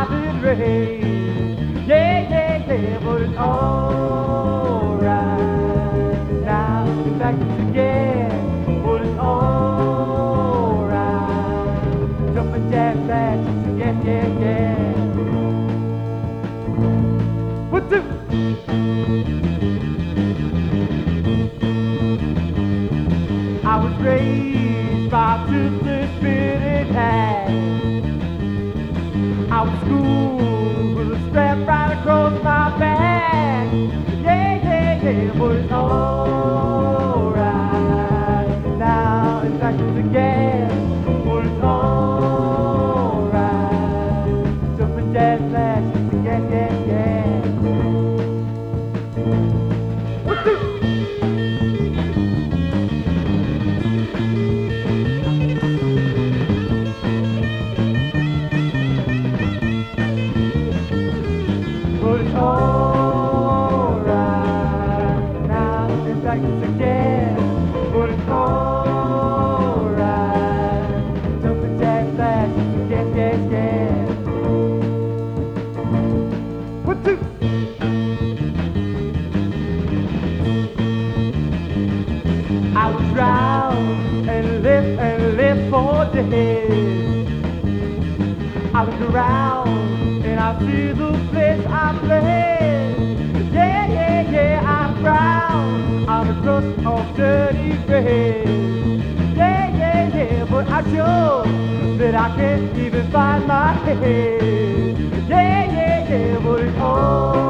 it rain. Yeah, yeah, yeah, but it's alright. Now it's back again, but it's alright. Jumping jack flash, yeah, yeah, yeah. What do? I was raised by toothless spitting hands. I was schooled with a strap right across my back. Yeah, yeah, yeah, but it's alright. Now it's back again, but it's alright. Jumping jazz flashes, yeah, yeah, yeah. What the? But it's alright. Now it's back again, but it's alright. Jumping jack flashes, yeah, yeah, yeah. What the? I was drowned and left for dead. I look around and I see the place I fled. Yeah, yeah, yeah, I'm brown. I'm a crust of dirty red. Yeah, yeah, yeah, but I'm sure that I can't even find my head. Yeah, yeah, yeah, but it's all